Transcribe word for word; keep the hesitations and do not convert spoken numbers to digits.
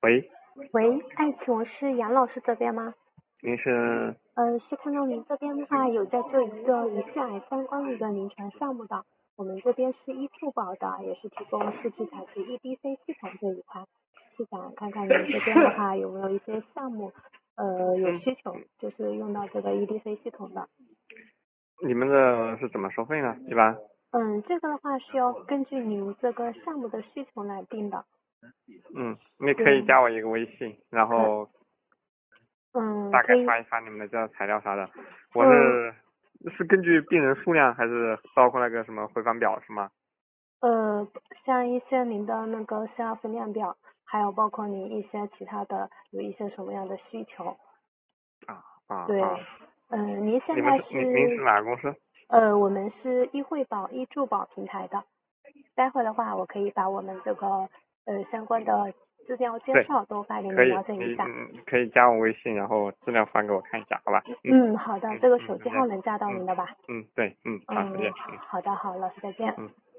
喂， 喂，哎，请问是杨老师这边吗？ 您是？ 呃，是看到您这边的话有在做一个乙酰癌相关的一个临床项目的，我们这边是医助保的，也是提供数据采集 E D C 系统这一块，是想看看您这边的话有没有一些项目，呃，有需求，就是用到这个 E D C 系统的。 你们的是怎么收费呢？一般？ 嗯，这个的话是要根据您这个项目的需求来定的。 嗯，你可以加我一个微信，然后嗯， 大概可以。 发一发你们的这材料啥的。我嗯。 是是根据病人数量还是包括那个什么回访表是吗？ 呃，像一些您的那个需要分量表，还有包括您一些其他的有一些什么样的需求。 啊啊对， 啊！ 嗯、您现在你们是您您是是哪个公司？ 呃，我们是易惠保、易助保平台的。待会的话，我可以把我们这个呃相关的资料介对， 绍都发给您可以，你了解一下。 嗯可以加我微信，然后资料发给我看一下，好吧？嗯嗯，好的， 嗯嗯， 这个手机再见。 号能加到嗯您的吧？ 嗯，对，嗯，好，再嗯， 见。嗯好的，好，老师再见。 嗯。